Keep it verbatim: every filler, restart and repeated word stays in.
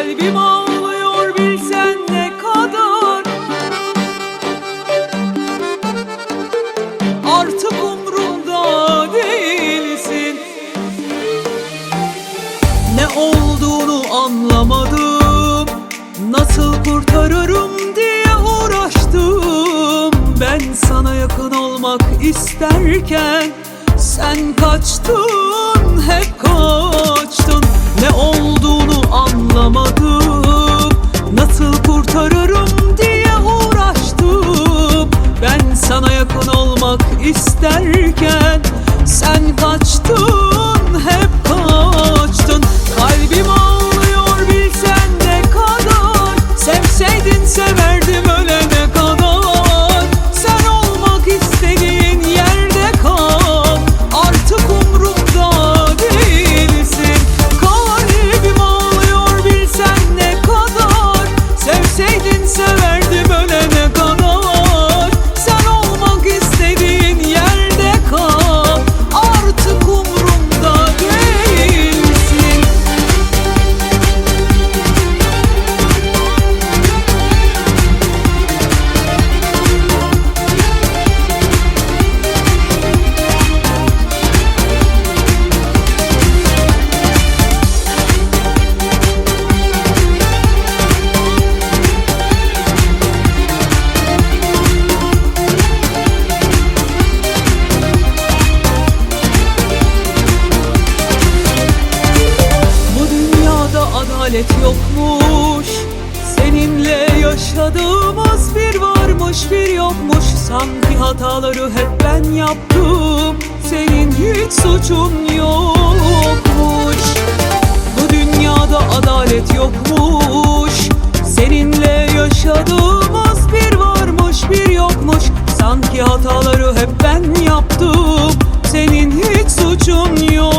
Kalbim ağlıyor bilsen ne kadar. Artık umrumda değilsin. Ne olduğunu anlamadım, nasıl kurtarırım diye uğraştım. Ben sana yakın olmak isterken sen kaçtın, hep kaçtın. Ne olduğunu anlamadım, nasıl kurtarırım diye uğraştım. Ben sana yakın olmak isterken sen kaçtın, hep kaçtın. Kalbim ağlıyor bilsen ne kadar. Sevseydin severdim ölene kadar. Sen olmak istediğin yerde kal. Artık umrumda değilsin. Kalbim ağlıyor bilsen ne kadar. Sevseydin severdim ölene kadar. Sen olmak istediğin yerde kal. Artık umrumda değilsin. Adalet yokmuş, seninle yaşadığımız bir varmış bir yokmuş. Sanki hataları hep ben yaptım, senin hiç suçun yokmuş. Bu dünyada adalet yokmuş, seninle yaşadığımız bir varmış bir yokmuş. Sanki hataları hep ben yaptım, senin hiç suçun yok.